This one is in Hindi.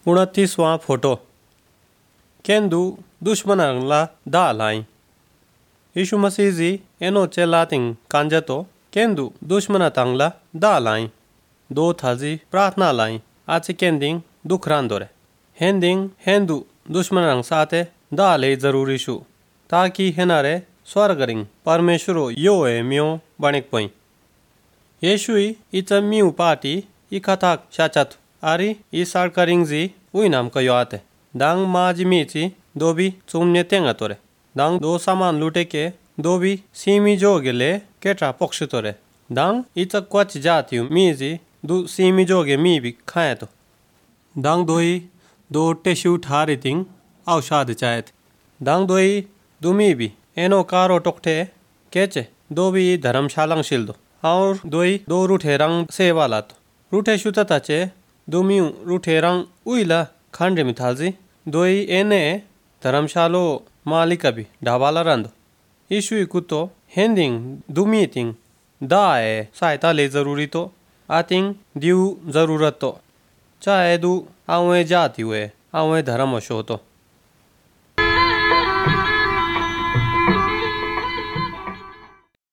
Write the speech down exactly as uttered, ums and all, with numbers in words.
उनतीसवां फोटो केंदू दुश्मनांना दा लाई यीशु मसीह जी एनो चेलातिंग कांजतो केंदू दुश्मनातांगला दा लाई दो थाजी प्रार्थना लाई आचे केंदिंग दुखरांदोरे हेंदिंग हेंदू दुश्मनांग साथे दा ले जरूरी शू ताकि हेनारे स्वर्गरिंग परमेश्वरो यो ए म्यो बणिक पई येशुई इचा म्यू पाटी इकाताक शाचत आरी ई सारकरिंग जी उई नाम कयो आते दांग माज मीची दो भी चुमने तेंगा तोरे दांग दो सामान लूटे के दो भी सीमी जो गेले केट्रा पक्ष तोरे दांग इचा क्वच जाती मीजी दो सीमी जोगे मी भी खाए तो दांग दोई दो टेशु ठारी तिंग औषाद चाहत दांग दोई दुमी भी एनो कारो टोकटे केचे दो भी धर्मशालांग शिल दो और दोई दो रूठे रंग सेवा लातो रूठे शुतताचे दुमियू रूठे रंग उइला खांडे मिथाजी दोई एने धर्मशालो मालिका भी ढाबाला रंदो ईशुई कुतो हेंदिंग दुमीतिंग दाए सहायता ले जरूरी तो आतिंग दिउ जरूरत तो चाहे दू आवे जाती हुए आवे धर्म शो तो